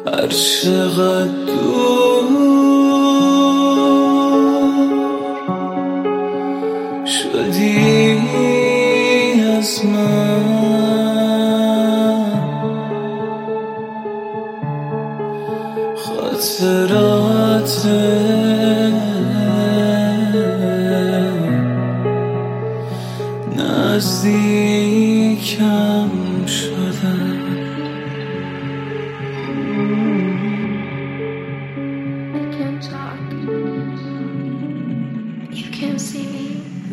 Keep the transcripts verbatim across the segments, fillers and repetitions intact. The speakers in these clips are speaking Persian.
هر چقدر دور شدی از من، خاطرات نزدیکم شدن. I can't talk. You can't see me.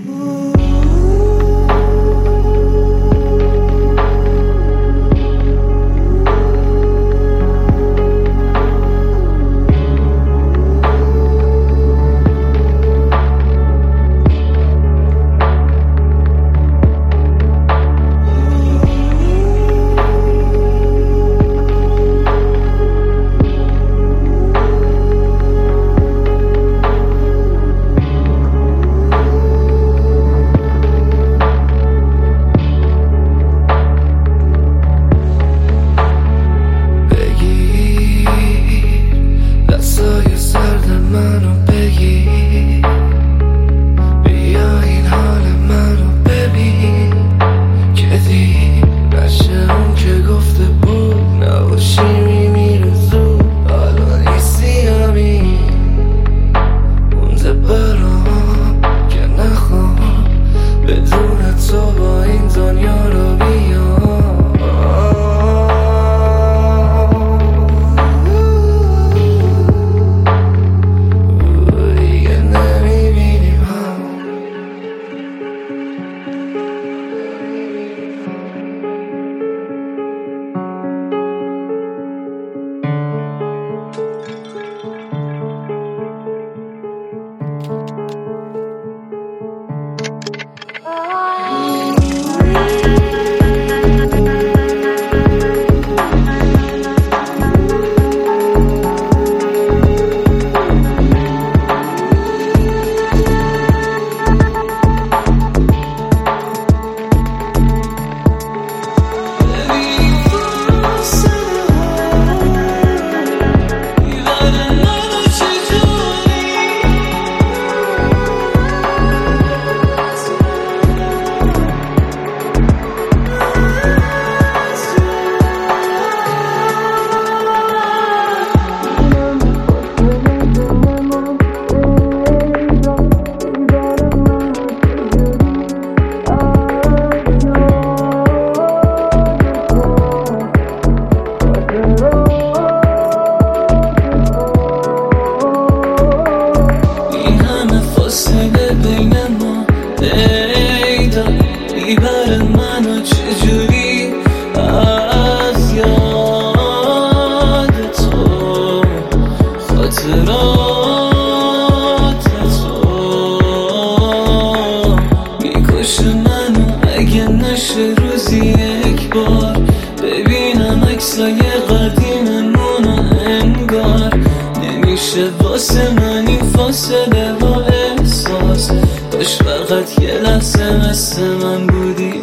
چجوری از یاد تو، خاطرات تو میکشه منو. اگه نشه روزی یک بار ببینم عکسای قدیممونو، انگار نمیشه واسه من این فاصله ها احساس. کاش فقط یه لحظه مثل من بودی